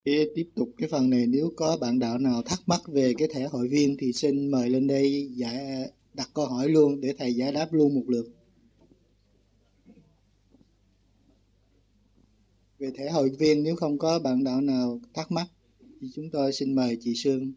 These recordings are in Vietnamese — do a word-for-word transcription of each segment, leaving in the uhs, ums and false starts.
Để tiếp tục cái phần này, nếu có bạn đạo nào thắc mắc về cái thẻ hội viên thì xin mời lên đây giải đặt câu hỏi luôn để thầy giải đáp luôn một lượt. Về thẻ hội viên nếu không có bạn đạo nào thắc mắc thì chúng tôi xin mời chị Sương.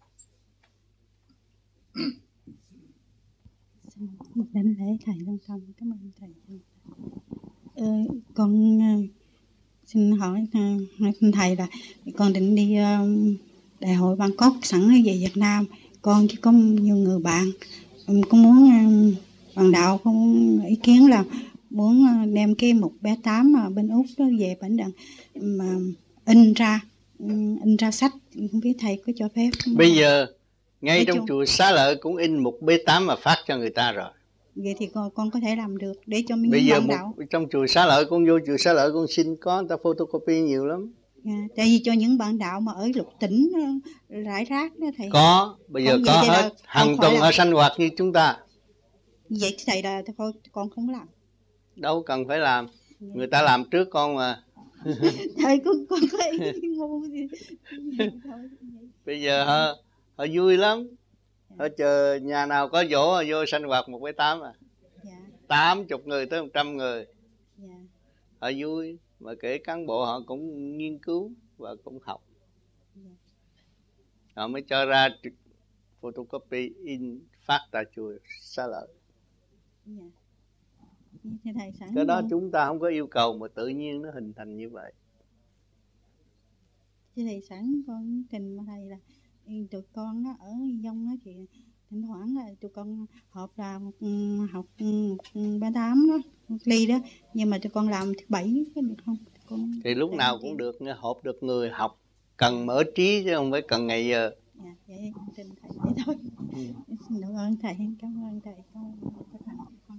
Một đảnh lễ thầy Long Thông, cảm ơn thầy. Ờ, con uh, xin hỏi, uh, hỏi thầy là con định đi uh, đại hội Bangkok sẵn về Việt Nam. Con chỉ có nhiều người bạn, um, con muốn uh, bạn đạo con ý kiến là muốn uh, đem cái mục bé tám mà bên Úc đó về bản đằng mà in ra um, in ra sách, không biết thầy có cho phép không? Bây giờ ngay Nói trong chung, chùa Xá Lợi cũng in mục B tám mà phát cho người ta rồi. vậy thì con, con có thể làm được để cho những Bây giờ bạn một, đạo. trong chùa Xá Lợi con vô chùa Xá Lợi con xin có người ta photocopy nhiều lắm. À, tại vì cho những bạn đạo mà ở lục tỉnh rải rác đó thầy. Có, bây giờ Còn có vậy hết, hàng tuần ở sanh hoạt như chúng ta. Vậy thầy là thôi con không làm. Đâu cần phải làm, người ta làm trước con mà. Thầy con con có ý ngu gì. Bây giờ họ, họ vui lắm. Họ chờ nhà nào có dỗ họ vô sanh hoạt một với tám à. Dạ. Tám chục người tới một trăm người. Dạ. Họ vui, mà kể cán bộ họ cũng nghiên cứu và cũng học. Dạ. Họ mới cho ra photocopy in phát tại chùa Xá Lợi. Dạ. Thì thầy sẵn Cái đó luôn. chúng ta không có yêu cầu mà tự nhiên nó hình thành như vậy. Thì thầy sẵn con trình mà thầy là tụi con á, ở Dông á thì thỉnh thoảng là tụi con họp là một, học ba tám đó, một ly đó, nhưng mà tụi con làm thứ bảy có được không? Con thì lúc nào cũng được, họp được người học, cần mở trí chứ không phải cần ngày giờ. Dạ, vậy con trình thầy vậy thôi. Ừ. Xin cảm ơn thầy, cảm ơn thầy. Con, con...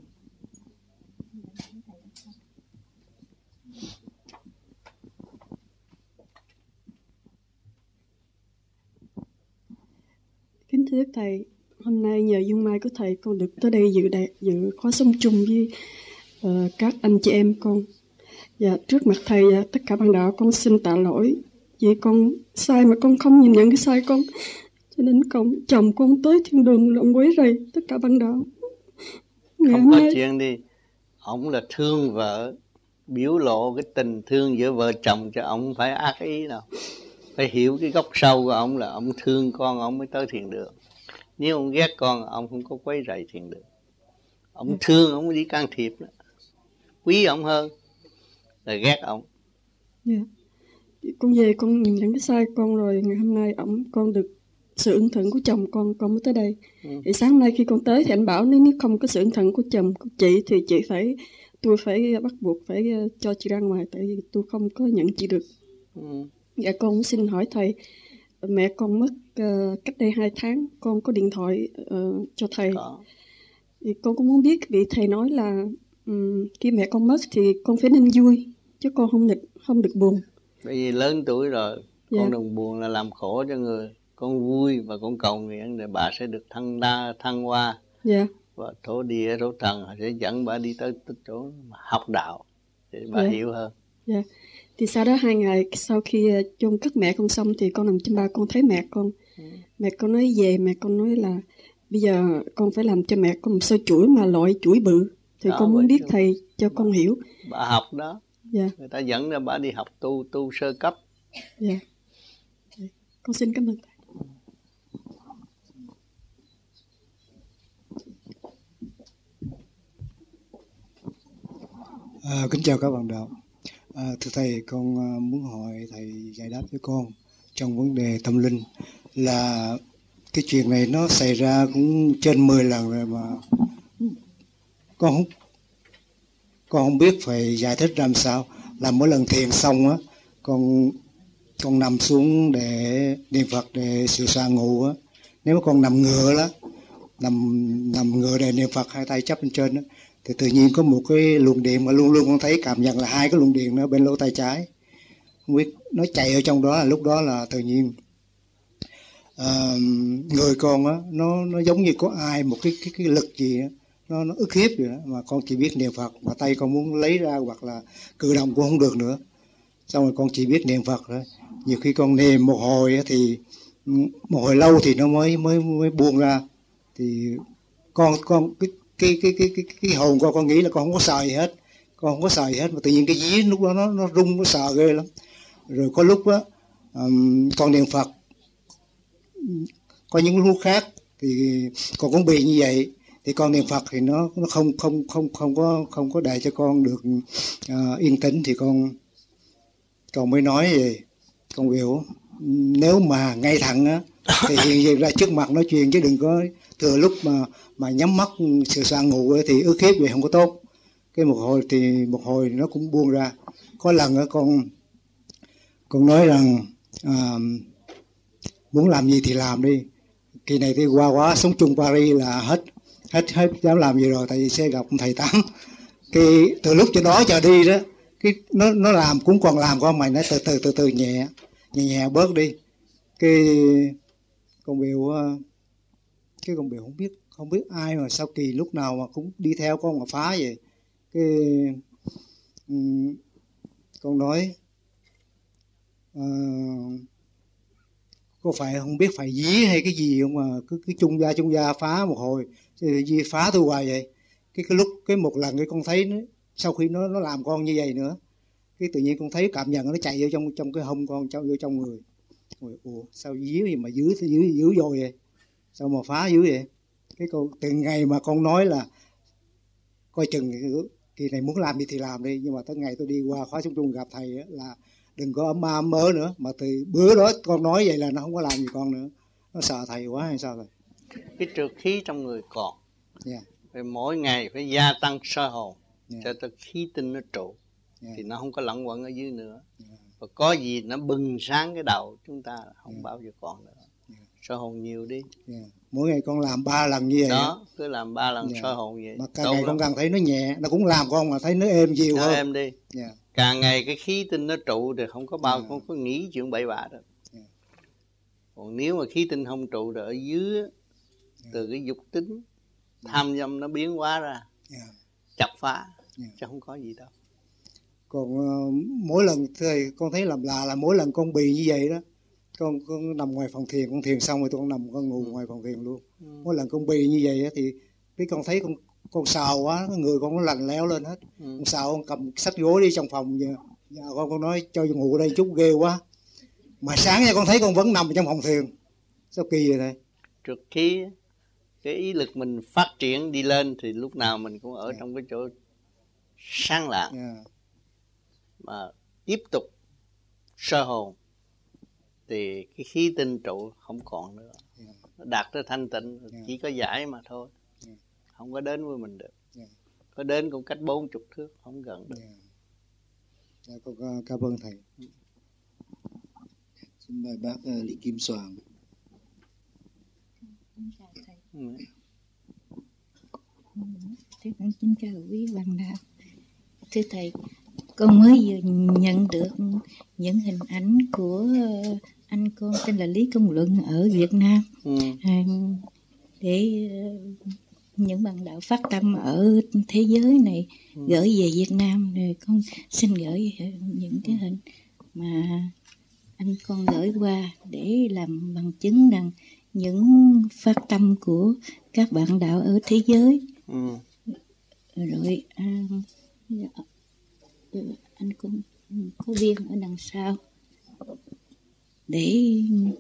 Kính thưa thầy, hôm nay nhờ dung mai của thầy con được tới đây dự đại, dự khóa sống chung với uh, các anh chị em con. Và trước mặt thầy và tất cả ban đạo con xin tạ lỗi vì con sai mà con không nhìn nhận cái sai con, cho nên con chồng con tới thiên đường là ông quấy rầy tất cả ban đạo. Ngày không có nay... chuyện đi, ông là thương vợ, biểu lộ cái tình thương giữa vợ chồng cho ông phải ác ý nào. Phải hiểu cái gốc sâu của ông là ông thương con ông mới tới thiền đường. Nếu ông ghét con ông không có quấy rầy thiền đường. Ông ừ. thương ông mới đi can thiệp đó. Quý ông hơn là ghét ông. Yeah. Con về con nhìn nhận cái sai con rồi, ngày hôm nay ông con được sự ưng thuận của chồng con con mới tới đây. Ừ. Thì sáng nay khi con tới thì anh bảo nếu không có sự ưng thuận của chồng của chị thì chị phải tôi phải bắt buộc phải cho chị ra ngoài, tại vì tôi không có nhận chị được. Ừ. Dạ con cũng xin hỏi thầy, mẹ con mất uh, cách đây hai tháng, con có điện thoại uh, cho thầy. Có. Thì con cũng muốn biết vị thầy nói là um, khi mẹ con mất thì con phải nên vui chứ con không được không được buồn. Bởi vì lớn tuổi rồi, dạ. Con đừng buồn là làm khổ cho người. Con vui và con cầu nguyện để bà sẽ được thăng đa thăng hoa. Dạ. Và thổ địa thổ trần sẽ dẫn bà đi tới chỗ học đạo để bà dạ. hiểu hơn. Dạ. Thì sau đó hai ngày sau khi chôn cất mẹ con xong thì con nằm trên ba con thấy mẹ con. Ừ. Mẹ con nói về, mẹ con nói là bây giờ con phải làm cho mẹ con một sơ chuỗi mà loại chuỗi bự. Thì đó, con muốn biết thầy cho con hiểu. Bà học đó. Dạ. Người ta dẫn ra bà đi học tu tu sơ cấp. Dạ. Con xin cảm ơn thầy. À, kính chào các bạn đạo. À, thưa thầy, con muốn hỏi thầy giải đáp với con trong vấn đề tâm linh là cái chuyện này nó xảy ra cũng trên mười lần rồi mà con không con không biết phải giải thích làm sao. Là mỗi lần thiền xong á, con con nằm xuống để niệm Phật để sửa soạn ngủ á. Nếu mà con nằm ngửa đó, nằm nằm ngửa để niệm Phật hai tay chắp lên trên á, thì tự nhiên có một cái luồng điện mà luôn luôn con thấy cảm nhận là hai cái luồng điện nó bên lỗ tay trái, không biết nó chạy ở trong đó. Là lúc đó là tự nhiên uh, người con á nó nó giống như có ai một cái cái cái lực gì đó, nó nó ức hiếp vậy đó, mà con chỉ biết niệm Phật mà tay con muốn lấy ra hoặc là cử động cũng không được nữa. xong rồi con chỉ biết niệm Phật thôi. Nhiều khi con niệm một hồi thì một hồi lâu thì nó mới mới mới buông ra. Thì con con cái cái cái cái cái, cái hồn con con nghĩ là con không có sợ gì hết, con không có sợ gì hết, mà tự nhiên cái dí lúc đó nó nó rung, nó sợ ghê lắm. Rồi có lúc á um, con niệm Phật, có những lúc khác thì con cũng bị như vậy. Thì con niệm Phật thì nó nó không không không không có không có để cho con được uh, yên tĩnh. Thì con con mới nói về con biểu nếu mà ngay thẳng á thì hiện diện ra trước mặt nói chuyện, chứ đừng có thừa lúc mà mà nhắm mắt sửa soạn ngủ ấy, thì ức hiếp vậy không có tốt. Cái một hồi thì một hồi nó cũng buông ra. Có lần á con con nói rằng à, muốn làm gì thì làm đi, kỳ này thì qua quá sống chung Paris là hết hết hết dám làm gì rồi, tại vì sẽ gặp thầy Tám. Cái từ lúc cho đó chờ đi đó, cái nó nó làm cũng còn làm, con mày nó từ từ từ từ nhẹ nhẹ nhẹ bớt đi. Cái con biểu cái con biểu không biết không biết ai mà sao kỳ lúc nào mà cũng đi theo con mà phá vậy. Cái um, con nói uh, có phải không biết phải dí hay cái gì không mà cứ cứ chung gia chung gia phá một hồi, gì phá tôi hoài vậy. Cái cái lúc cái một lần cái con thấy nó, sau khi nó nó làm con như vậy nữa, cái tự nhiên con thấy cảm nhận nó chạy vô trong trong cái hông con, trong vô trong người. Ôi, ủa sao dí gì mà dữ dữ dữ rồi vậy, sao mà phá dữ vậy. Cái con từ ngày mà con nói là coi chừng kỳ này muốn làm gì thì làm đi, nhưng mà tới ngày tôi đi qua khóa sống chung gặp thầy á, là đừng có ấm ma ấm mớ nữa. Mà từ bữa đó con nói vậy là nó không có làm gì con nữa, nó sợ thầy quá hay sao rồi. Cái trượt khí trong người còn, yeah. Phải mỗi ngày phải gia tăng soi hồn, yeah. Cho tới khí tinh nó trụ, yeah. Thì nó không có lẫn quẩn ở dưới nữa, yeah. Và có gì nó bừng sáng cái đầu chúng ta không, yeah. Bao giờ còn nữa, yeah. Soi hồn nhiều đi, yeah. Mỗi ngày con làm ba lần như vậy đó, cứ làm ba lần, yeah. Soi hồn vậy. Mà càng ngày con càng thấy nó nhẹ, nó cũng làm con mà thấy nó êm dịu nó hơn. êm đi, yeah. Càng ngày cái khí tinh nó trụ thì không có bao, yeah. Không có nghĩ chuyện bậy bạ đâu, yeah. Còn nếu mà khí tinh không trụ rồi ở dưới, yeah. Từ cái dục tính, yeah. Tham dâm nó biến hóa ra, yeah. Chặt phá, yeah. Chứ không có gì đâu. Còn uh, mỗi lần thầy con thấy làm lạ là mỗi lần con bị như vậy đó, con con nằm ngoài phòng thiền, con thiền xong rồi con nằm con ngủ, ừ. Ngoài phòng thiền luôn, ừ. Mỗi lần con bị như vậy đó, thì cái con thấy con con xào quá, người con nó lạnh lẽo lên hết, ừ. Con xào, con cầm sách gối đi trong phòng, giờ, giờ con con nói cho ngủ ở đây chút ghê quá, mà sáng ra con thấy con vẫn nằm trong phòng thiền, sao kỳ vậy thầy? Trước khi cái ý lực mình phát triển đi lên thì lúc nào mình cũng ở, yeah. Trong cái chỗ sáng lạng, yeah. Mà tiếp tục sơ hồn thì cái khí tinh trụ không còn nữa, yeah. Nó đạt tới thanh tịnh, yeah. Chỉ có giải mà thôi, yeah. Không có đến với mình được, yeah. Có đến cũng cách bốn chục thước, không gần được, yeah. Dạ, con cảm ơn thầy. Xin mời bác uh, Lý Kim Soàng. Ừ. Thưa con xin chào quý bạn đạo. Thưa thầy, con mới vừa nhận được những hình ảnh của anh con tên là Lý Công Luận ở Việt Nam, ừ. à, để những bạn đạo phát tâm ở thế giới này, ừ. Gửi về Việt Nam, rồi con xin gửi những cái hình mà anh con gửi qua để làm bằng chứng rằng những phát tâm của các bạn đạo ở thế giới, ừ. Rồi à, anh cũng có viên ở đằng sau để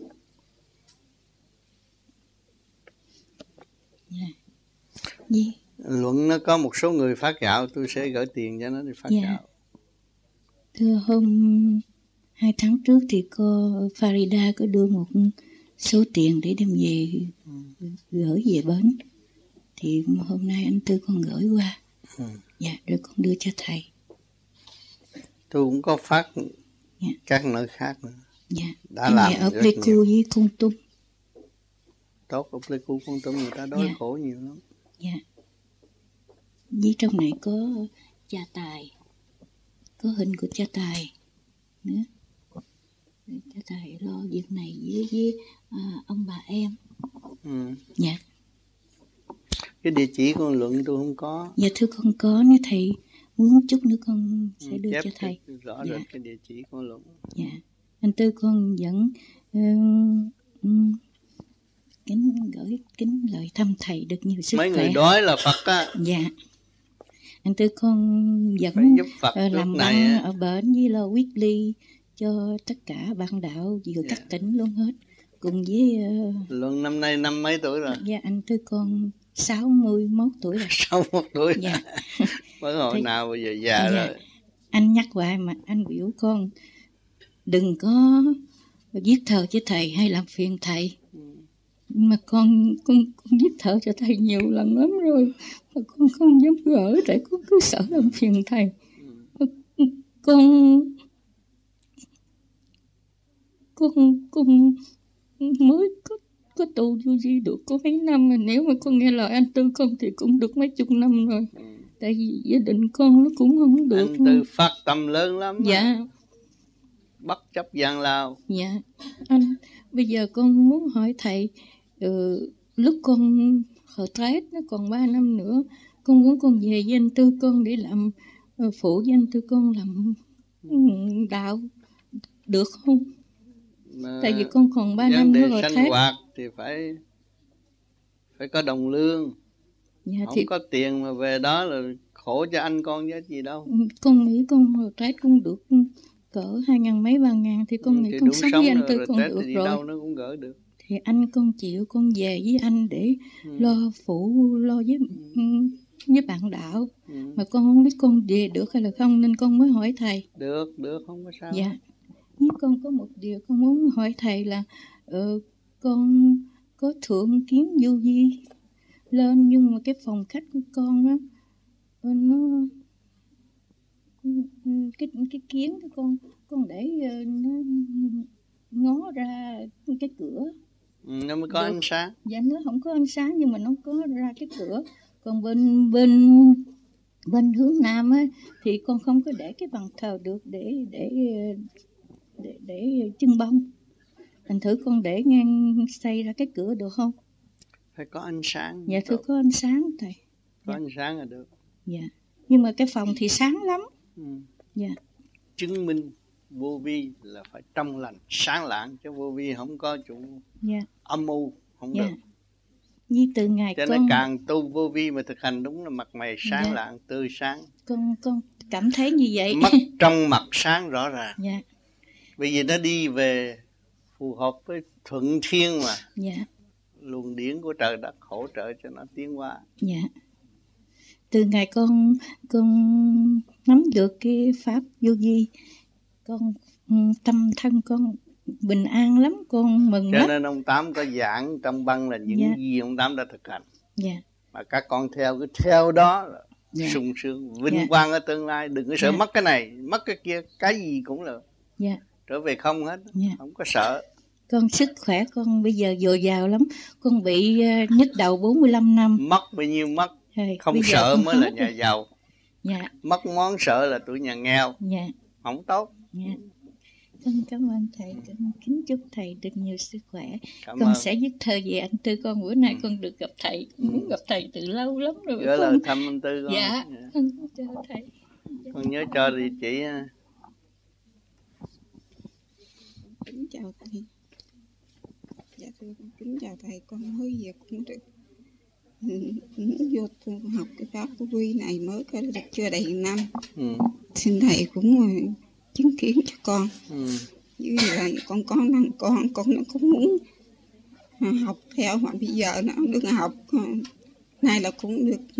yeah. Gì? Luận nó có một số người phát gạo, tôi sẽ gửi tiền cho nó đi phát, yeah. Gạo. Thưa hôm hai tháng trước thì cô Farida có đưa một số tiền để đem về, ừ. Gửi về bến, thì hôm nay anh Tư con gửi qua, ừ. Dạ, rồi con đưa cho thầy. Tôi cũng có phát, dạ. Các nơi khác nữa, dạ. Đã làm ở Pleiku với Con Tum. Tốt, ở Pleiku Con Tum người ta đói, dạ. Khổ nhiều lắm. Dạ. Với trong này có cha Tài, có hình của cha Tài nữa. Cha Tài lo việc này với, với à, ông bà em, ừ. Dạ. Cái địa chỉ con Luận tôi không có. Dạ thưa con có, nếu thầy muốn chút nữa con sẽ ừ, đưa cho thầy. Rõ dạ. được cái địa chỉ của luôn. Dạ. Anh Tư con dẫn uh, um, kính gửi kính lời thăm thầy được nhiều sức Mấy khỏe. người đói là Phật á. Dạ. Anh Tư con dẫn uh, làm băng ở bển với lo quyết ly cho tất cả bạn đạo giữa yeah. các tỉnh luôn hết. Cùng với uh, Luận năm nay năm mấy tuổi rồi? Dạ anh Tư con sáu mươi mốt tuổi rồi. sáu mươi mốt tuổi. Dạ. Mới hồi Thế, nào bây giờ già dạ. rồi. Anh nhắc hoài mà anh biểu con đừng có viết thơ cho thầy hay làm phiền thầy. Ừ. Mà con con con viết thơ cho thầy nhiều lần lắm rồi mà con không dám gửi tại con cứ sợ làm phiền thầy. Ừ. Con con con mới có có tu vô vi được có mấy năm mà nếu mà con nghe lời anh Tư con thì cũng được mấy chục năm rồi. Ừ. Tại vì gia đình con nó cũng không được. Anh Tư phát tâm lớn lắm. Dạ. Mà. Bất chấp gian lao. Dạ. Anh bây giờ con muốn hỏi thầy ừ, lúc con hồi Tết nó còn ba năm nữa con muốn con về với anh Tư con để làm phụ với anh Tư con làm đạo được không? Mà tại vì con còn ba năm nữa rồi Tết. Sinh hoạt thì phải phải có đồng lương. Dạ, không thì... có tiền mà về đó là khổ cho anh con chứ gì đâu. Con nghĩ con hồi Tết cũng được cỡ hai ngàn mấy ba ngàn thì con ừ, nghĩ con sống với anh Tư con được rồi. Đâu nó cũng gỡ được. Thì anh con chịu con về với anh để ừ. lo phụ lo với ừ. với bạn đạo. Ừ. Mà con không biết con về được hay là không nên con mới hỏi thầy. Được, được không có sao. Dạ. Nhưng con có một điều con muốn hỏi thầy là uh, con có thượng kiến vô vi lên nhưng mà cái phòng khách của con á nó cái cái kiến của con con để nó ngó ra cái cửa. Ừ, nó mới có được. Ánh sáng. Dạ nó không có ánh sáng nhưng mà nó có ra cái cửa. Còn bên bên bên hướng nam á thì con không có để cái bàn thờ được để để để để trưng bông. Thành thử con để ngang xây ra cái cửa được không? Phải có ánh sáng. Dạ thưa có ánh sáng thầy. Có dạ. ánh sáng là được. Dạ. Nhưng mà cái phòng thì sáng lắm. Ừ. Dạ. Chứng minh vô vi là phải trong lành, sáng lạng chứ vô vi không có chủ dạ. âm u không dạ. được. Như từ ngày cho con nên càng tu vô vi mà thực hành đúng là mặt mày sáng dạ. lạng, tươi sáng. Con con cảm thấy như vậy. Mắt trong mặt sáng rõ ràng. Dạ. Bởi vì nó đi về phù hợp với thuận thiên mà. Dạ. Luồng điển của trời đất hỗ trợ cho nó tiến qua. Dạ. Từ ngày con con nắm được cái pháp vô vi, con tâm thân con bình an lắm, con mừng cho lắm. Cho nên ông Tám có giảng trong băng là những dạ. gì ông Tám đã thực hành. Dạ. Mà các con theo cái theo đó là dạ. sung sướng, vinh dạ. quang ở tương lai. Đừng có sợ dạ. mất cái này, mất cái kia, cái gì cũng là dạ. trở về không hết, dạ. không có sợ. Con sức khỏe con bây giờ dồi dào lắm. Con bị uh, nhức đầu bốn mươi lăm năm. Mất bao nhiêu mất. Rồi, không sợ mới là nhà giàu. Dạ. Mất món sợ là tuổi nhà nghèo. Dạ. Không tốt. Dạ. Con cảm ơn thầy, con kính chúc thầy được nhiều sức khỏe. Cảm con ơn. sẽ viết thơ về anh Tư con. Bữa nay ừ. con được gặp thầy, ừ. muốn gặp thầy từ lâu lắm rồi. Gửi lời thăm anh Tư con. Dạ, dạ. Con chào thầy. Dạ. Con nhớ cho địa chỉ. Kính chào thầy. Dạ thưa con kính chào thầy, con mới về cũng được muốn vô học cái pháp của quy này mới có được chưa đầy năm. Ừ. Xin thầy cũng chứng kiến cho con. Ừ. Như là con con năng con con nó cũng muốn học theo mà bây giờ nó được học nay là cũng được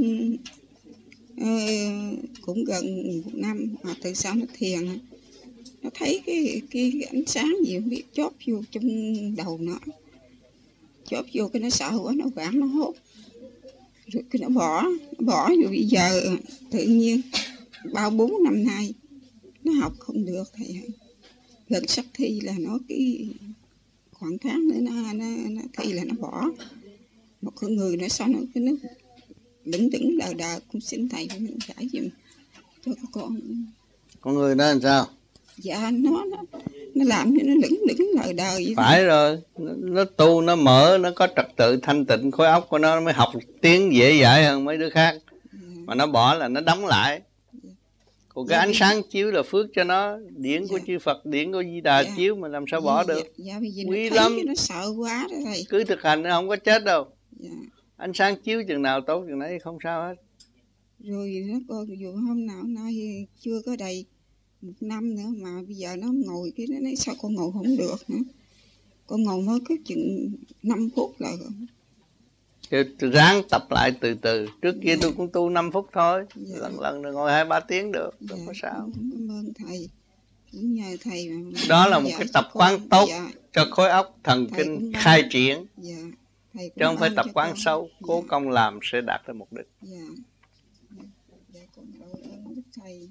uh, cũng gần một năm mà từ sau nó thiền nó thấy cái cái, cái ánh sáng gì không biết chóp vô trong đầu nó, chóp vô cái nó sợ quá nó quảng nó hốt rồi cái nó bỏ nó bỏ rồi bây giờ tự nhiên bao bốn năm nay nó học không được thầy. Gần sắp thi là nó cái khoảng tháng nữa nó, nó, nó thi là nó bỏ. Một con người nó sao nó cái nó đứng đứng đờ đờ, cũng xin thầy giải giùm cho các con. Con người đó làm sao? Dạ nó nó nó làm cho nó lững lững lờ đờ vậy. Phải đó. Rồi nó, nó tu nó mở, nó có trật tự thanh tịnh, khối óc của nó, nó mới học tiếng dễ dãi hơn mấy đứa khác. Dạ. Mà nó bỏ là nó đóng lại. Dạ. Còn cái dạ, ánh sáng chiếu là phước cho nó, điển dạ. của chư Phật, điển của Di Đà dạ. chiếu mà làm sao bỏ dạ, được. Dạ, dạ quý nó lắm. Nó sợ quá đó thầy. Cứ thực hành nó không có chết đâu. Dạ. Ánh sáng chiếu chừng nào tốt chừng nấy không sao hết. Rồi nó còn dù hôm nào nay chưa có đầy một năm nữa mà bây giờ nó ngồi cái nó nói sao con ngồi không được nữa. Con ngồi mới có chừng năm phút là Thì ráng tập lại từ từ. Trước kia dạ. tôi cũng tu năm phút thôi. Dạ. Lần lần rồi ngồi hai ba tiếng được. Dạ. Không có sao. Cảm ơn thầy. Cũng nhờ thầy mà đó là một cái tập quán tốt dạ. cho khối óc thần thầy kinh khai triển. Dạ. Thầy chứ không phải tập quán con. sâu. Dạ. Cố công làm sẽ đạt được mục đích. Dạ. Dạ, con cảm ơn đức thầy.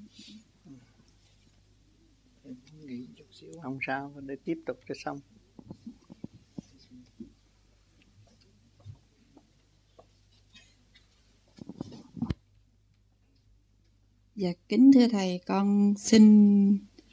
Không sao, để tiếp tục cho xong. Dạ, kính thưa thầy, con xin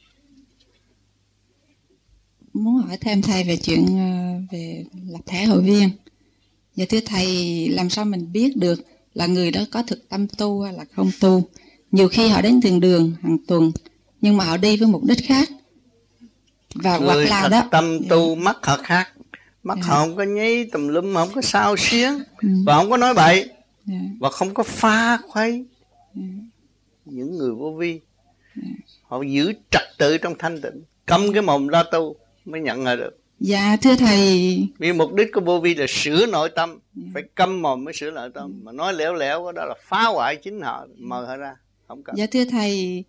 muốn hỏi thêm thầy về chuyện về lập thẻ hội viên. Dạ thưa thầy, làm sao mình biết được là người đó có thực tâm tu hay là không tu? Nhiều khi họ đến thiền đường hàng tuần, nhưng mà họ đi với mục đích khác. Và người hoặc là thật đó tâm dạ. tu mắt họ khác. Mắt dạ. họ không có nháy tùm lum, không có sao xiếng, ừ. và không có nói bậy, dạ. và không có pha khuấy. dạ. Những người vô vi dạ. họ giữ trật tự trong thanh tịnh, câm cái mồm lo tu mới nhận ra được. Dạ thưa thầy, vì mục đích của vô vi là sửa nội tâm, dạ. phải câm mồm mới sửa nội tâm. Mà nói lẻo lẻo đó là phá hoại chính họ, mời họ ra, không cần. Dạ thưa thầy,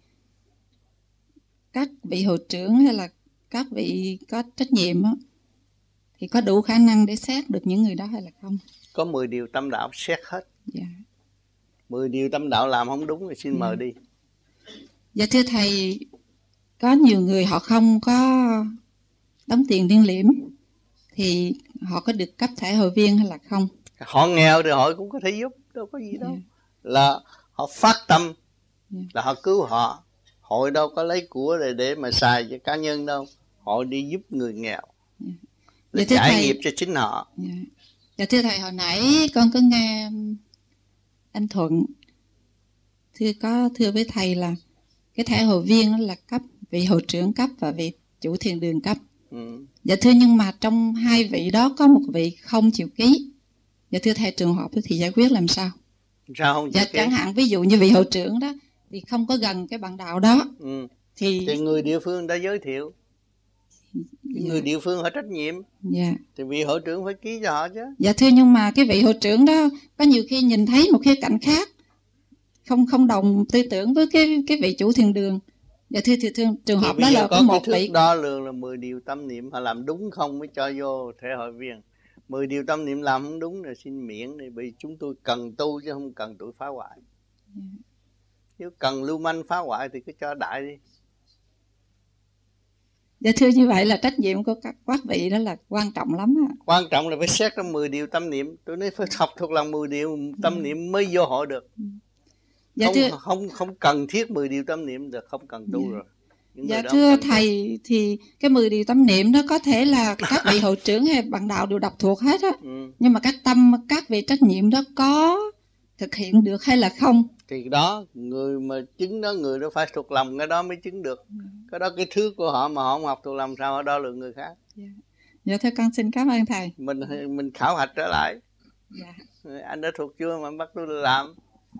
các vị hội trưởng hay là các vị có trách nhiệm đó, thì có đủ khả năng để xét được những người đó hay là không? Có mười điều tâm đạo xét hết. Dạ. mười điều tâm đạo làm không đúng thì xin dạ. mời đi. Dạ thưa thầy, có nhiều người họ không có đóng tiền liên liễm, thì họ có được cấp thẻ hội viên hay là không? Họ nghèo thì họ cũng có thể giúp, đâu có gì đâu. Yeah. Là họ phát tâm, yeah. là họ cứu họ. Hội đâu có lấy của để, để mà xài cho cá nhân đâu. Họ đi giúp người nghèo, yeah. để dạ, trải thầy, nghiệp cho chính họ. Yeah. Dạ thưa thầy, hồi nãy con có nghe anh Thuận thưa có thưa với thầy là cái thẻ hội viên đó là cấp vị hội trưởng cấp và vị chủ thiền đường cấp. Ừ. Dạ thưa, nhưng mà trong hai vị đó có một vị không chịu ký. Dạ thưa thầy, trường hợp thì giải quyết làm sao? Sao không chịu dạ, ký? Chẳng hạn ví dụ như vị hội trưởng đó thì không có gần cái bạn đạo đó. Ừ. Thì... thì người địa phương đã giới thiệu. Dạ. Người địa phương họ trách nhiệm. Dạ. Thì vị hội trưởng phải ký cho họ chứ. Dạ thưa, nhưng mà cái vị hội trưởng đó có nhiều khi nhìn thấy một khía cạnh khác, không không đồng tư tưởng với cái cái vị chủ thiền đường. Dạ thưa, thưa, thưa trường hợp đó là có một cái vị thước đo lường là mười điều tâm niệm, họ làm đúng không mới cho vô thẻ hội viên. Mười điều tâm niệm làm không đúng là xin miễn đi, vì chúng tôi cần tu chứ không cần tuổi phá hoại. Yeah. Nếu cần lưu manh phá hoại thì cứ cho đại đi. Dạ thưa, như vậy là trách nhiệm của các các vị đó là quan trọng lắm á. Quan trọng là phải xét ra mười điều tâm niệm. Tôi nói phải học thuộc lòng mười điều tâm yeah. niệm mới vô hội được. Dạ không, thưa... không không cần thiết mười điều tâm niệm được, không cần tu yeah. rồi. Những dạ thưa thầy, tu. Thì cái mười điều tâm niệm đó có thể là các vị hội trưởng hay bạn đạo đều đọc thuộc hết á. Ừ. Nhưng mà các tâm các vị trách nhiệm đó có thực hiện được hay là không? Thì đó, người mà chứng đó, người đó phải thuộc lòng cái đó mới chứng được. Ừ. Cái đó cái thước của họ mà họ không học thuộc lòng sao họ đo lường người khác. Dạ, dạ thưa con xin cảm ơn thầy. Mình mình khảo hạch trở lại. Dạ. Anh đã thuộc chưa mà bắt tôi làm.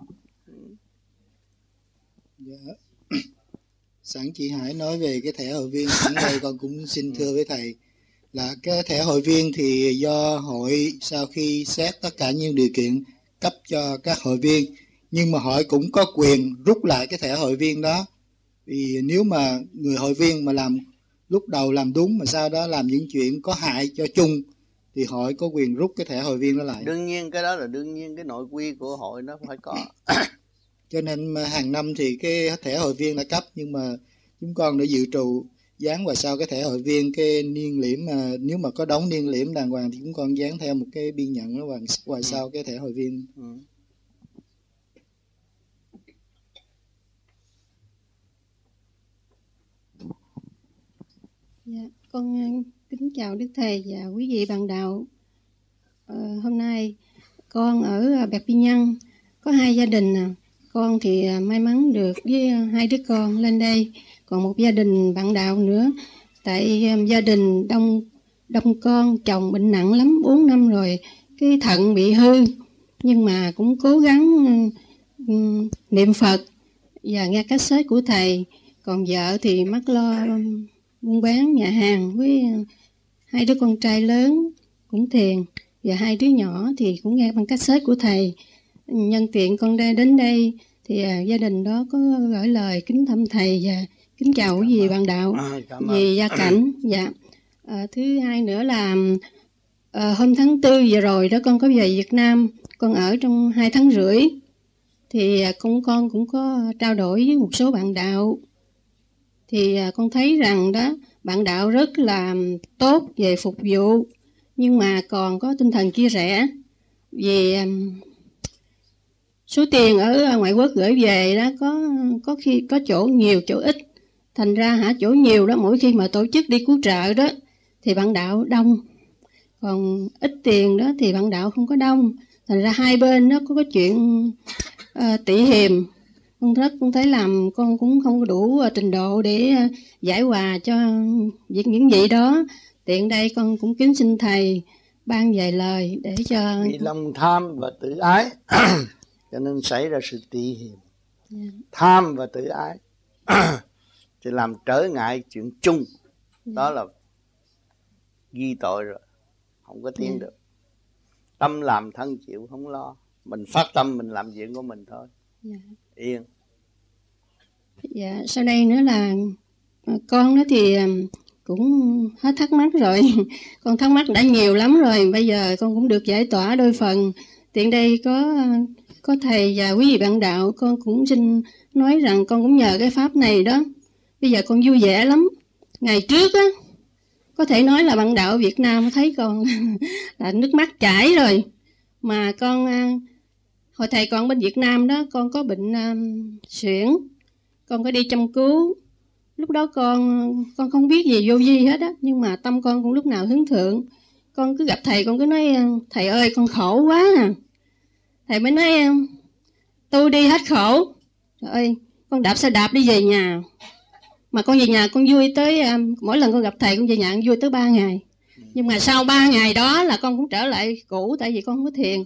Dạ. Sẵn chị Hải nói về cái thẻ hội viên, sẵn đây con cũng xin thưa với thầy là cái thẻ hội viên thì do hội sau khi xét tất cả những điều kiện cấp cho các hội viên, nhưng mà hội cũng có quyền rút lại cái thẻ hội viên đó. Vì nếu mà người hội viên mà làm lúc đầu làm đúng mà sau đó làm những chuyện có hại cho chung thì hội có quyền rút cái thẻ hội viên đó lại. Đương nhiên cái đó là đương nhiên, cái nội quy của hội nó phải có. Cho nên hàng năm thì cái thẻ hội viên đã cấp, nhưng mà chúng con đã dự trù dán vào sau cái thẻ hội viên cái niên liễm, mà nếu mà có đóng niên liễm đàng hoàng thì chúng con dán theo một cái biên nhận nó ngoài, ngoài ừ. sau cái thẻ hội viên. Ừ. Dạ, con kính chào Đức Thầy và quý vị bạn đạo. Ờ, hôm nay con ở Bạch Quy Nhân có hai gia đình, Con thì may mắn được với hai đứa con lên đây, còn một gia đình bạn đạo nữa. Tại gia đình đông đông con, chồng bệnh nặng lắm, bốn năm rồi, cái thận bị hư, nhưng mà cũng cố gắng um, niệm Phật và nghe cassette của thầy. Còn vợ thì mắc lo buôn bán nhà hàng, với hai đứa con trai lớn cũng thiền, và hai đứa nhỏ thì cũng nghe bằng cassette của thầy. Nhân tiện con đến đây thì à, gia đình đó có gửi lời kính thăm thầy và kính chào quý vị bạn đạo vì gia cảnh. Dạ. À, thứ hai nữa là à, hôm tháng tư vừa rồi đó con có về Việt Nam, con ở trong hai tháng rưỡi, thì à, con con cũng có trao đổi với một số bạn đạo. Thì à, con thấy rằng đó bạn đạo rất là tốt về phục vụ, nhưng mà còn có tinh thần chia sẻ. Vì à, số tiền ở ngoại quốc gửi về đó có có khi có chỗ nhiều chỗ ít, thành ra hả chỗ nhiều đó mỗi khi mà tổ chức đi cứu trợ đó thì bạn đạo đông, còn ít tiền đó thì bạn đạo không có đông, thành ra hai bên nó có cái chuyện uh, tị hiềm. Con rất con thấy làm con cũng không có đủ uh, trình độ để uh, giải hòa cho việc những vị đó. Tiện đây con cũng kính xin thầy ban vài lời để cho vì lòng tham và tự ái cho nên xảy ra sự tị hiềm. Yeah. Tham và tự ái thì làm trở ngại chuyện chung. Yeah. Đó là ghi tội rồi, không có tiến. Yeah. Được. Tâm làm thân chịu, không lo. Mình phát tâm mình làm chuyện của mình thôi. Yeah. Yên. Dạ, sau đây nữa là con đó thì cũng hết thắc mắc rồi. Con thắc mắc đã nhiều lắm rồi, bây giờ con cũng được giải tỏa đôi phần. Tiện đây có có thầy và quý vị bạn đạo, con cũng xin nói rằng con cũng nhờ cái pháp này đó. Bây giờ con vui vẻ lắm. Ngày trước á, có thể nói là bạn đạo Việt Nam thấy con là nước mắt chảy rồi. Mà con, hồi thầy còn bên Việt Nam đó, con có bệnh um, suyễn, con có đi chăm cứu. Lúc đó con con không biết gì vô vi hết á, nhưng mà tâm con cũng lúc nào hướng thượng. Con cứ gặp thầy, con cứ nói thầy ơi con khổ quá à. Thầy mới nói tu đi hết khổ. Trời ơi, con đạp xe đạp đi về nhà. Mà con về nhà con vui tới, mỗi lần con gặp thầy con về nhà con vui tới ba ngày. Nhưng mà sau ba ngày đó là con cũng trở lại cũ, tại vì con không có thiền.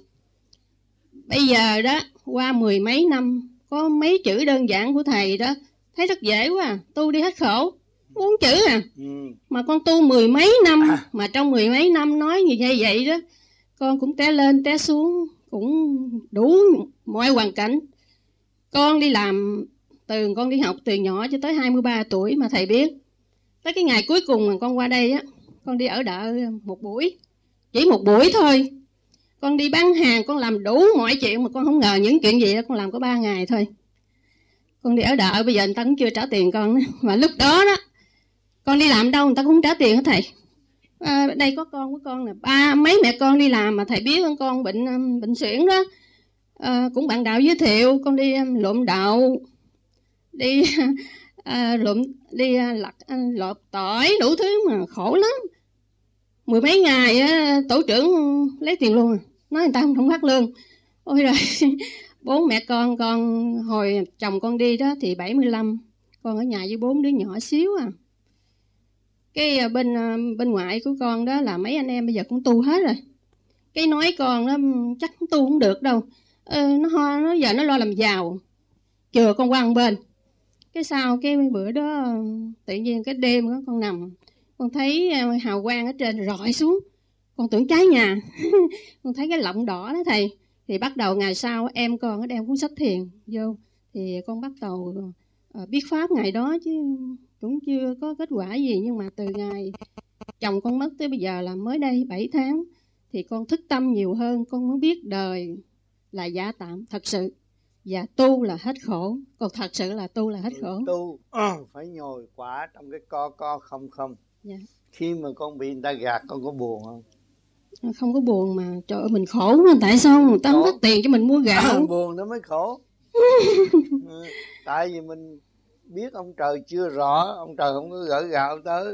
Bây giờ đó, qua mười mấy năm, có mấy chữ đơn giản của thầy đó, thấy rất dễ quá à. Tu đi hết khổ, bốn chữ à. Mà con tu mười mấy năm, mà trong mười mấy năm nói như vậy vậy đó, con cũng té lên té xuống, cũng đủ mọi hoàn cảnh. Con đi làm, từ con đi học từ nhỏ cho tới hai mươi ba tuổi mà thầy biết. Tới cái ngày cuối cùng mà con qua đây á, con đi ở đợi một buổi, chỉ một buổi thôi. Con đi bán hàng, con làm đủ mọi chuyện mà con không ngờ những chuyện gì đó con làm có ba ngày thôi. Con đi ở đợi, bây giờ người ta cũng chưa trả tiền con nữa. Mà lúc đó đó, con đi làm đâu người ta cũng không trả tiền hết thầy. À, đây có con của con nè, ba mấy mẹ con đi làm mà thầy biết con bệnh bệnh suyễn đó. À, cũng bạn đạo giới thiệu con đi um, lụm đậu, đi à, lụm đi à, lặt à, lọt tỏi đủ thứ mà khổ lắm. Mười mấy ngày á, tổ trưởng lấy tiền luôn à. Nói người ta không không phát lương. Ôi rồi bốn mẹ con con hồi chồng con đi đó thì bảy mươi lăm, con ở nhà với bốn đứa nhỏ xíu à. Cái bên bên ngoại của con đó là mấy anh em bây giờ cũng tu hết rồi. Cái nói con đó chắc tu không được đâu. Ờ, nó ho nó giờ nó lo làm giàu. Chừa con qua một bên. Cái sau cái bữa đó tự nhiên cái đêm đó con nằm, con thấy hào quang ở trên rọi xuống. Con tưởng cháy nhà. Con thấy cái lọng đỏ đó thầy. Thì bắt đầu ngày sau em con nó đem cuốn sách thiền vô. Thì con bắt đầu uh, biết pháp ngày đó chứ cũng chưa có kết quả gì. Nhưng mà từ ngày chồng con mất tới bây giờ là mới đây bảy tháng. Thì con thức tâm nhiều hơn. Con mới biết đời là giả tạm thật sự. Và tu là hết khổ. Còn thật sự là tu là hết khổ. Tu uh, phải nhồi quả trong cái co co không không. Yeah. Khi mà con bị người ta gạt con có buồn không? Không có buồn mà trời ơi mình khổ mà. Tại sao người ta không có tiền cho mình mua gạo? À, buồn nó mới khổ. Ừ, tại vì mình biết ông trời chưa rõ, ông trời không có gửi gạo tới.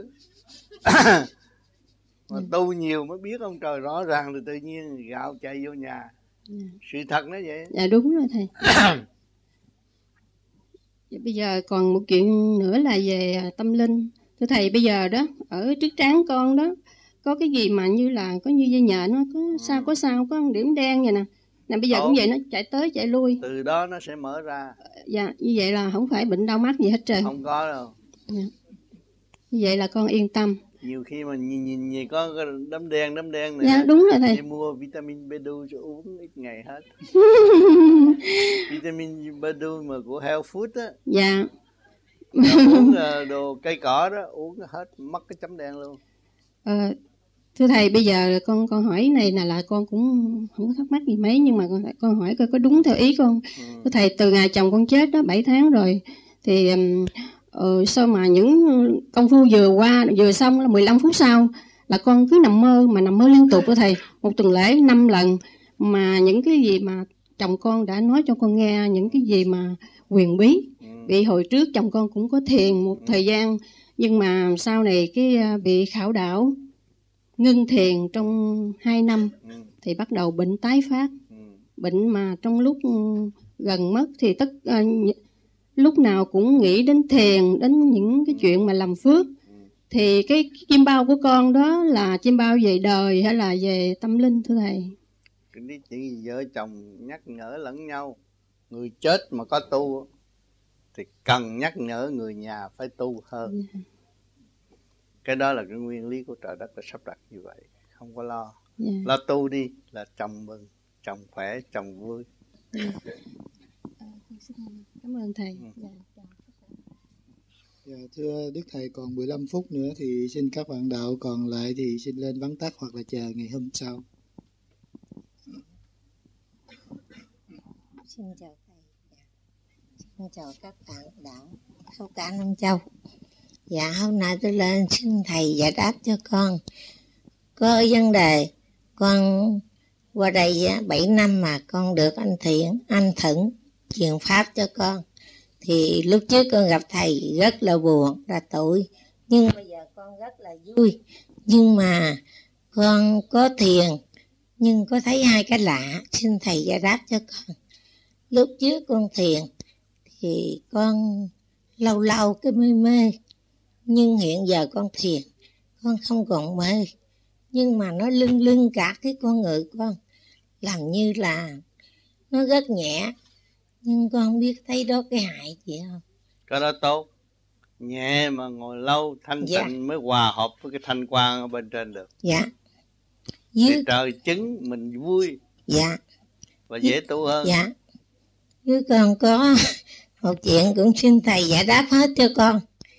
Mà tu nhiều mới biết ông trời rõ ràng thì tự nhiên gạo chạy vô nhà. Yeah. Sự thật nó vậy. Dạ đúng rồi thầy. Bây giờ còn một chuyện nữa là về tâm linh. Thưa thầy, bây giờ đó ở trước trán con đó có cái gì mà như là có như dây nhện, nó có sao có sao có một điểm đen vậy nè. Nè bây giờ Ồ. cũng vậy, nó chạy tới chạy lui. Từ đó nó sẽ mở ra. Dạ, như vậy là không phải bệnh đau mắt gì hết trơn. Không có đâu. Dạ. Như vậy là con yên tâm. Nhiều khi mà nhìn nhìn nhìn có cái đấm đen đấm đen này. Dạ đúng rồi thầy. Đi mua vitamin bê đu cho uống ít ngày hết. Vitamin bê đu mà của Health Food á. Dạ. Uống uh, đồ cây cỏ đó uống hết mất cái chấm đen luôn. Ờ, thưa thầy, bây giờ con con hỏi này là là con cũng không có thắc mắc gì mấy, nhưng mà con con hỏi coi có đúng theo ý con. Ừ. Thưa thầy, từ ngày chồng con chết đó bảy tháng rồi thì um, uh, sao mà những công phu vừa qua vừa xong là mười lăm phút sau là con cứ nằm mơ, mà nằm mơ liên tục đó thầy, một tuần lễ năm lần, mà những cái gì mà chồng con đã nói cho con nghe, những cái gì mà huyền bí. Ừ. Vì hồi trước chồng con cũng có thiền một ừ. thời gian, nhưng mà sau này cái bị khảo đảo, ngưng thiền trong hai năm ừ. thì bắt đầu bệnh tái phát. Ừ. Bệnh mà trong lúc gần mất thì tất uh, lúc nào cũng nghĩ đến thiền, đến những cái chuyện mà làm phước. Ừ. Thì cái, cái chim bao của con đó là chim bao về đời hay là về tâm linh thưa thầy? Cái chỉ vợ chồng nhắc nhở lẫn nhau. Người chết mà có tu thì cần nhắc nhở người nhà phải tu hơn. Yeah. Cái đó là cái nguyên lý của trời đất đã sắp đặt như vậy. Không có lo. Yeah. Lo tu đi là chồng mừng, chồng khỏe, chồng vui. Yeah. Cảm ơn thầy. Ừ. Yeah. Dạ, thưa Đức Thầy, còn mười lăm phút nữa thì xin các bạn đạo còn lại thì xin lên vắn tắt hoặc là chờ ngày hôm sau. Xin chào thầy. Xin chào các bạn đạo khắp cả Nam Châu. Dạ, hôm nay tôi lên xin thầy giải đáp cho con. Có vấn đề con qua đây bảy năm mà con được anh Thiện, anh Thận truyền pháp cho con. Thì lúc trước con gặp thầy rất là buồn, là tội. Nhưng bây giờ con rất là vui. Nhưng mà con có thiền, nhưng có thấy hai cái lạ, xin thầy giải đáp cho con. Lúc trước con thiền thì con lâu lâu cái mê mê. Nhưng hiện giờ con thiền, con không còn mê. Nhưng mà nó lưng lưng cả cái con người con. Làm như là nó rất nhẹ. Nhưng con không biết thấy đó cái hại gì không? Cái đó tốt. Nhẹ mà ngồi lâu thanh dạ. tịnh mới hòa hợp với cái thanh quang ở bên trên được. Dạ. Dưới... trời chứng mình vui. Dạ. Và dễ tu hơn. Dạ. Với con có một chuyện cũng xin thầy giải đáp hết cho con.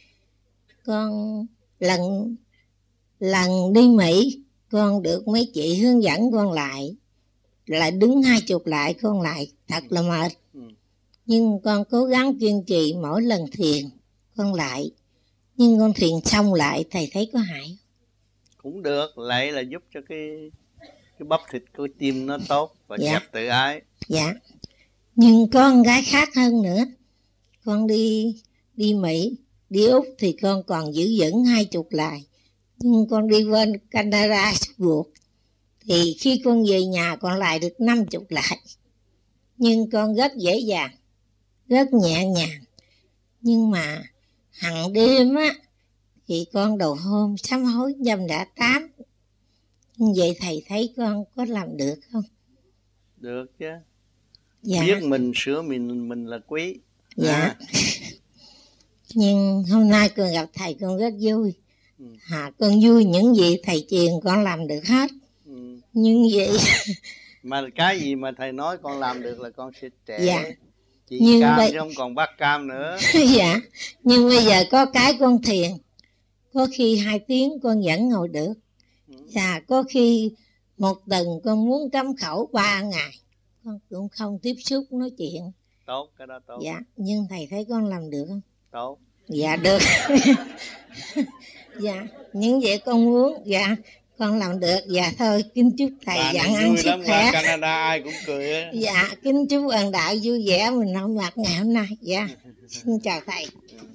Con lần lần đi Mỹ, con được mấy chị hướng dẫn con lại. Lại đứng hai chục lại con lại, thật là mệt. Ừ. Nhưng con cố gắng kiên trì mỗi lần thiền con lại. Nhưng con thiền xong lại thầy thấy có hại? Cũng được, lại là giúp cho cái cái bắp thịt của tim nó tốt và dạ. dẹp tự ái. Dạ. Nhưng con gái khác hơn nữa. Con đi đi Mỹ, đi Úc thì con còn giữ vững hai chục lại. Nhưng con đi bên Canada buộc. Thì khi con về nhà con lại được năm chục lại. Nhưng con rất dễ dàng, rất nhẹ nhàng. Nhưng mà hằng đêm á, thì con đầu hôm sám hối dâm đã tám. Nhưng vậy thầy thấy con có làm được không? Được chứ. Dạ. Biết mình sửa mình mình là quý. Dạ. À. Nhưng hôm nay con gặp thầy con rất vui. Ừ. À, con vui những gì thầy truyền con làm được hết. Ừ. Nhưng vậy mà cái gì mà thầy nói con làm được là con sẽ trẻ. Dạ. Chị nhưng cam vậy... chứ không còn bác cam nữa. Dạ. Nhưng bây giờ có cái con thiền, có khi hai tiếng con vẫn ngồi được. Ừ. Và có khi một tuần con muốn cấm khẩu ba ngày con cũng không tiếp xúc nói chuyện. Tốt, cái đó tốt. Dạ. Nhưng thầy thấy con làm được không? Tốt. Dạ được. Dạ. Nhưng vậy con muốn. Dạ. Con làm được. Dạ thôi kính chúc thầy dặn ăn sức khỏe. Canada ai cũng cười á. Dạ kính chúc ơn đạo vui vẻ mình không mặt ngày hôm nay. Dạ. Xin chào thầy.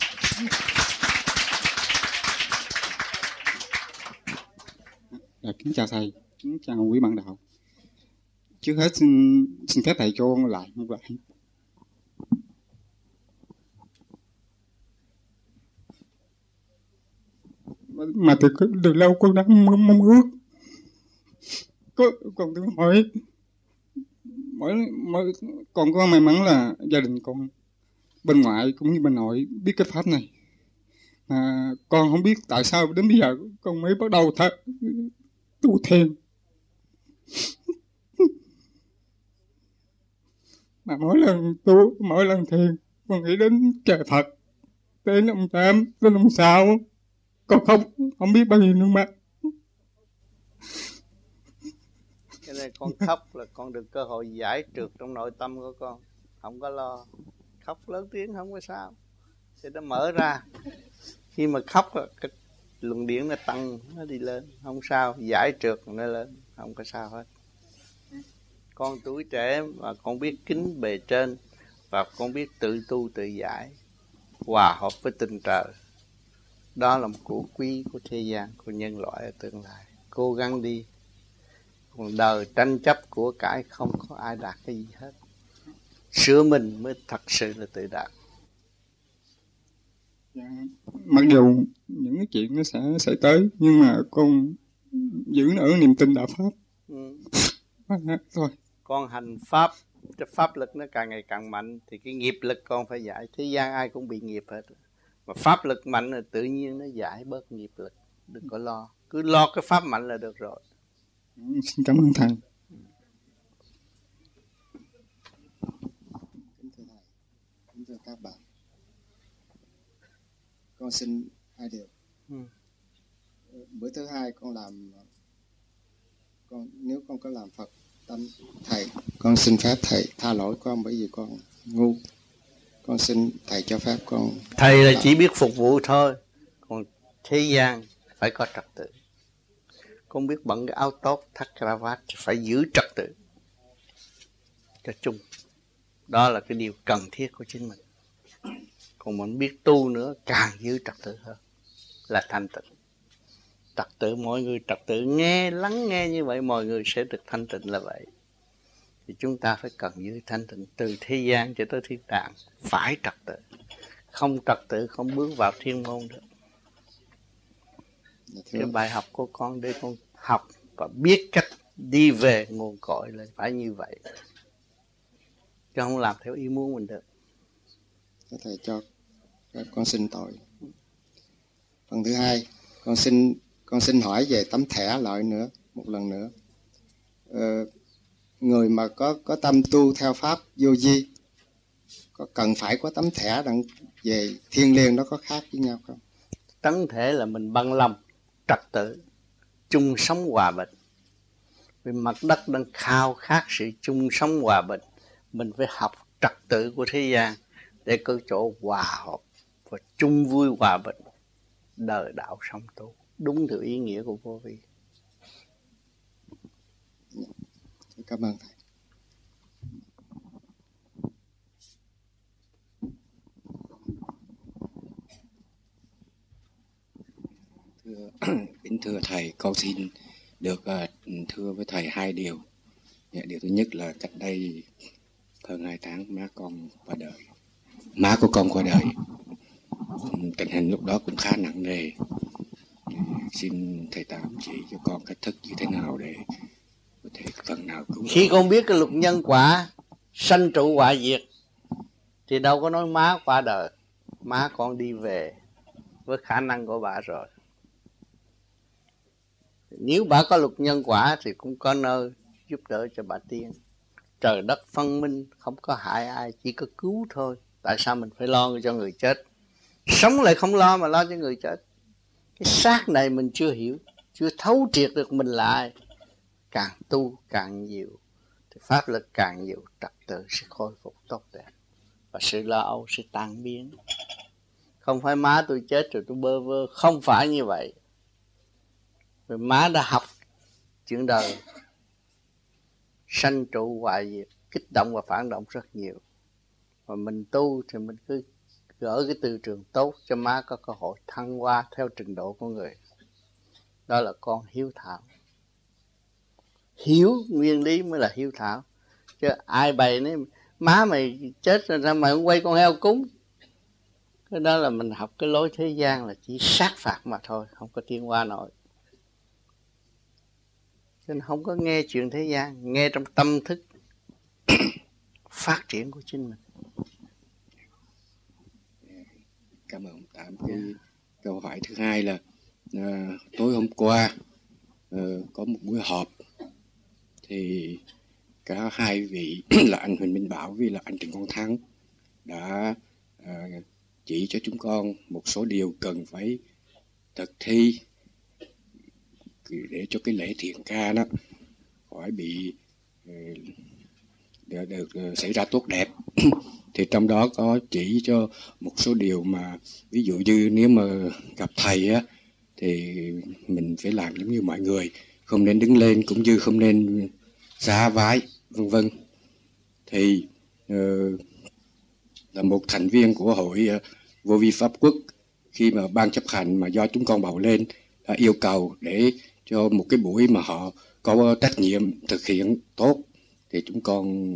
Dạ, kính chào thầy, kính chào quý bạn đạo. Trước hết xin, xin phép thầy cho lại một lại. mà từ từ lâu con đã mong, mong ước. Có, con tôi hỏi mỗi, mỗi con có may mắn là gia đình con bên ngoại cũng như bên nội biết cái pháp này, mà con không biết tại sao đến bây giờ con mới bắt đầu thật tu thiền. Mà mỗi lần tu, mỗi lần thiền con nghĩ đến trời Phật, đến ông Tam, đến ông Sao, con không không biết bao nhiêu nước mắt. Cái này con khóc là con được cơ hội giải trượt trong nội tâm của con, không có lo. Khóc lớn tiếng không có sao, thì nó mở ra. Khi mà khóc cái luồng điển nó tăng, nó đi lên, không sao. Giải trượt nó lên, không có sao hết. Con tuổi trẻ mà con biết kính bề trên, và con biết tự tu tự giải, hòa hợp với tình trời. Đó là một của quý của thế gian, của nhân loại ở tương lai. Cố gắng đi. Còn đời tranh chấp của cải không có ai đạt cái gì hết. Sửa mình mới thật sự là tự đạt. Dạ, mặc dù những cái chuyện nó sẽ sẽ tới, nhưng mà con giữ ở niềm tin đạo pháp. Ừ. Thôi. Con hành pháp, cái pháp lực nó càng ngày càng mạnh, thì cái nghiệp lực con phải giải. Thế gian ai cũng bị nghiệp hết. Mà pháp lực mạnh là tự nhiên nó giải bớt nghiệp lực. Đừng có lo, cứ lo cái pháp mạnh là được rồi. Xin cảm ơn thầy. Kính thưa thầy, kính thưa các bạn, con xin hai điều. Ừ. Bữa thứ hai con làm, con nếu con có làm Phật tâm thầy, con xin phép thầy tha lỗi con bởi vì con ngu. Con xin thầy cho phép con. Thầy là chỉ biết phục vụ thôi, còn thế gian phải có trật tự. Con biết bận cái áo tốt, thắt cravat thì phải giữ trật tự cho chung. Đó là cái điều cần thiết của chính mình. Còn mình biết tu nữa, càng giữ trật tự hơn là thanh tịnh. Trật tự, mọi người trật tự nghe, lắng nghe như vậy, mọi người sẽ được thanh tịnh là vậy. Thì chúng ta phải cần giữ thanh tịnh từ thế gian cho tới thiên đàng. Phải trật tự. Không trật tự không bước vào thiên môn được. Cái bài học của con để con học và biết cách đi về nguồn cội là phải như vậy. Chứ không làm theo ý muốn mình được. Thầy cho con xin tội. Phần thứ hai, con xin con xin hỏi về tấm thẻ lại nữa, một lần nữa. Ờ, người mà có có tâm tu theo pháp vô vi, có cần phải có tấm thẻ đặng về thiêng liêng, nó có khác với nhau không? Tấm thẻ là mình bằng lòng trật tự, chung sống hòa bình. Vì mặt đất đang khao khát sự chung sống hòa bình, mình phải học trật tự của thế gian để có chỗ hòa hợp và chung vui hòa bình, đời đạo sống tu, đúng theo ý nghĩa của vô vi. Cảm ơn thầy. Thưa, kính thưa thầy, con xin được uh, thưa với thầy hai điều. Điều thứ nhất là cách đây hơn hai tháng má con qua đời, má của con qua đời. Tình hình lúc đó cũng khá nặng nề. Xin thầy Tám chỉ cho con cách thức như thế nào để có thể phần nào cứu. Khi con biết cái luật nhân quả sanh trụ hoại diệt thì đâu có nói má qua đời. Má con đi về với khả năng của bà rồi. Nếu bà có luật nhân quả thì cũng có nơi giúp đỡ cho bà tiên. Trời đất phân minh, không có hại ai, chỉ có cứu thôi. Tại sao mình phải lo cho người chết? Sống lại không lo mà lo cho người chết. Cái xác này mình chưa hiểu, chưa thấu triệt được mình là ai. Càng tu càng nhiều thì pháp lực càng nhiều, trật tự sẽ khôi phục tốt đẹp và sự lo âu sẽ tan biến. Không phải má tôi chết rồi tôi bơ vơ, không phải như vậy. Vì má đã học chuyện đời sanh trụ hoại diệt, kích động và phản động rất nhiều. Và mình tu thì mình cứ gỡ cái từ trường tốt cho má có cơ hội thăng hoa theo trình độ của người. Đó là con hiếu thảo. Hiếu nguyên lý mới là hiếu thảo. Chứ ai bày nói má mày chết rồi sao mày không quay con heo cúng? Cái đó là mình học cái lối thế gian là chỉ sát phạt mà thôi, không có tiến hóa nổi. Cho nên không có nghe chuyện thế gian, nghe trong tâm thức phát triển của chính mình. Cảm ơn Tám. Cái câu hỏi thứ hai là à, tối hôm qua à, có một buổi họp thì cả hai vị là anh Huỳnh Minh Bảo với là anh Trịnh Quang Thắng đã à, chỉ cho chúng con một số điều cần phải thực thi để cho cái lễ thiện ca đó khỏi bị được, được xảy ra tốt đẹp. Thì trong đó có chỉ cho một số điều mà ví dụ như nếu mà gặp thầy á thì mình phải làm giống như mọi người, không nên đứng lên cũng như không nên xá vái vân vân. Thì uh, là một thành viên của hội uh, Vô Vi Pháp Quốc, khi mà ban chấp hành mà do chúng con bầu lên đã yêu cầu để cho một cái buổi mà họ có trách nhiệm thực hiện tốt thì chúng con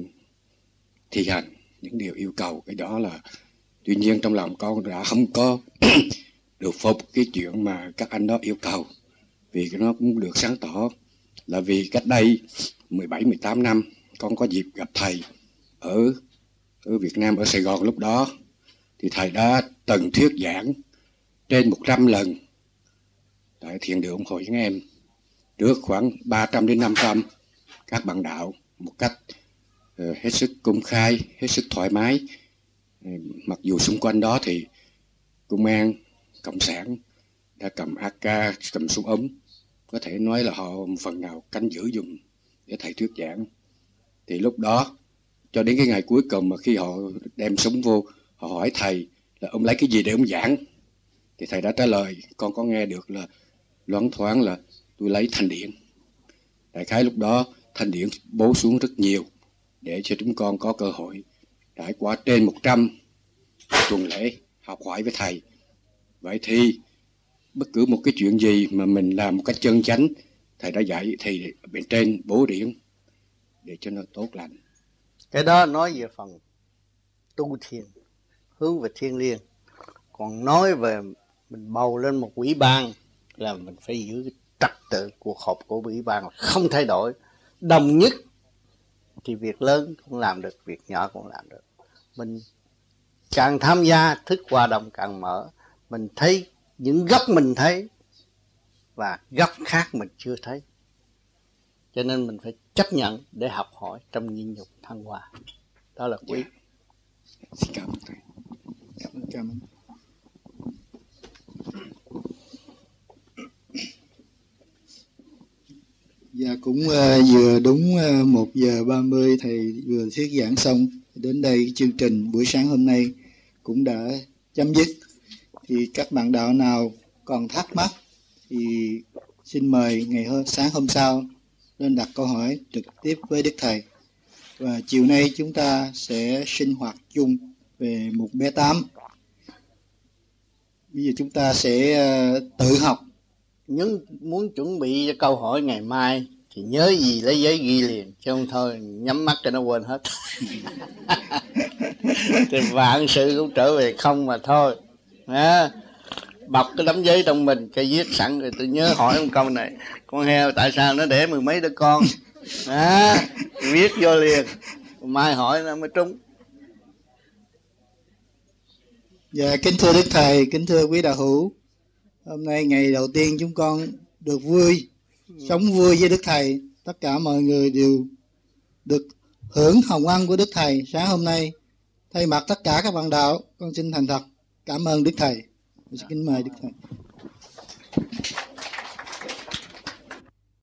thi hành những điều yêu cầu. Cái đó là tuy nhiên trong lòng con đã không có được phục cái chuyện mà các anh đó yêu cầu, vì nó cũng được sáng tỏ là vì cách đây mười bảy mười tám năm con có dịp gặp thầy ở ở Việt Nam, ở Sài Gòn. Lúc đó thì thầy đã từng thuyết giảng trên một trăm lần tại thiền đường Hội Chúng Em trước khoảng ba trăm đến năm trăm các bạn đạo một cách uh, hết sức công khai, hết sức thoải mái. Uh, mặc dù xung quanh đó thì công an, cộng sản đã cầm a ca, cầm súng ống, có thể nói là họ phần nào canh giữ dùng để thầy thuyết giảng. Thì lúc đó cho đến cái ngày cuối cùng mà khi họ đem súng vô, họ hỏi thầy là ông lấy cái gì để ông giảng, thì thầy đã trả lời, con có nghe được là loáng thoáng là tôi lấy thanh điển. Đại khái lúc đó thanh điển bố xuống rất nhiều để cho chúng con có cơ hội trải qua trên một trăm tuần lễ học hỏi với thầy. Vậy thì bất cứ một cái chuyện gì mà mình làm một cách chân chánh, thầy đã dạy thì bên trên bố điển để cho nó tốt lành. Cái đó nói về phần tu thiền, hướng về thiên liêng. Còn nói về mình bầu lên một ủy ban là mình phải giữ cái trật tự cuộc họp của ủy ban không thay đổi, đồng nhất thì việc lớn cũng làm được, việc nhỏ cũng làm được. Mình càng tham gia thức hòa đồng càng mở, mình thấy những góc mình thấy và góc khác mình chưa thấy, cho nên mình phải chấp nhận để học hỏi trong nhịn nhục thăng hoa. Đó là quý. Xin cảm ơn thầy. Cảm ơn, cảm ơn. Dạ cũng uh, vừa đúng uh, một giờ ba mươi thầy vừa thuyết giảng xong. Đến đây chương trình buổi sáng hôm nay cũng đã chấm dứt. Thì các bạn đạo nào còn thắc mắc thì xin mời ngày hôm, sáng hôm sau nên đặt câu hỏi trực tiếp với Đức Thầy. Và chiều nay chúng ta sẽ sinh hoạt chung về mục bé tám. Bây giờ chúng ta sẽ uh, tự học. Nhưng muốn chuẩn bị cho câu hỏi ngày mai thì nhớ gì lấy giấy ghi liền, chứ không thôi nhắm mắt cho nó quên hết. Thì vạn sự cũng trở về không mà thôi. À, bọc cái tấm giấy trong mình, cái viết sẵn rồi tôi nhớ hỏi một câu này: con heo tại sao nó đẻ mười mấy đứa con? À, viết vô liền, mai hỏi nó mới trúng. Dạ, kính thưa Đức Thầy, kính thưa quý đạo hữu, hôm nay ngày đầu tiên chúng con được vui, sống vui với Đức Thầy. Tất cả mọi người đều được hưởng hồng ân của Đức Thầy sáng hôm nay. Thay mặt tất cả các bạn đạo, con xin thành thật cảm ơn Đức Thầy. Xin kính mời Đức Thầy.